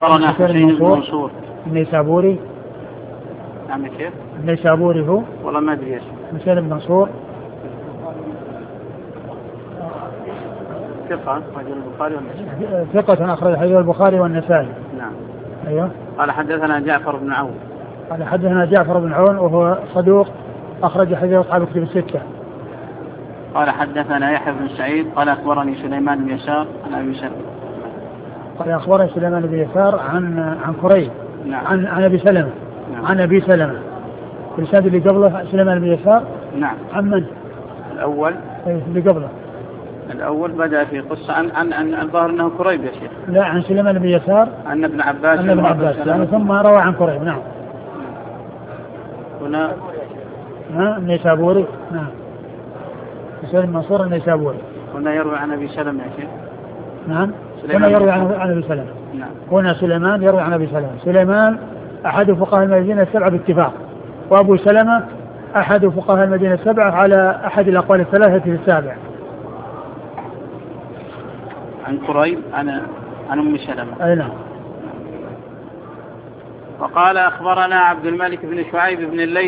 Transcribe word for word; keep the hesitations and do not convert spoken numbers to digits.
أخبرنا حسين بن منصور النيسابوري. نعم يا شيخ. النيسابوري هو والله ما أدري إيش. حسين بن منصور ثقة أخرج البخاري والنسائي. ثقة أخرج حديث البخاري والنسائي. نعم. أيوه. قال حدثنا جعفر بن عون. قال حدثنا جعفر بن عون وهو صدوق أخرج حديث أصحاب الكتب الستة. قال حدثنا يحيى بن سعيد قال أخبرني سليمان بن يسار عن أبي سلمة. قال أخبرني سليمان بن يسار عن عن كريب. نعم. عن عن أبي سلمة. نعم. عن أبي سلمة. الإسناد اللي قبله سليمان بن يسار. نعم. عن من؟ الأول. اللي قبله. الأول بدأ في قصة عن عن عن الظاهر أنه كريب يا شيخ. لا عن سليمان بن يسار. عن ابن عباس. عن ابن عباس يعني ثم روى عن كريب. نعم. هنا. ها النيسابوري. نعم. حسين بن منصور النيسابوري. هنا يروي عن أبي سلمة يا شيخ. نعم. هنا يروي عن عن أبي سلمة. نعم. هنا سليمان يروي عن أبي سلمة. سليمان أحد فقهاء المدينة السبعة باتفاق، وأبو سلمة أحد فقهاء المدينة السبعة على أحد الأقوال الثلاثة في السابع. عن كريب عن عن أم سلمة. أي نعم. وقال أخبرنا عبد الملك بن شعيب بن الليث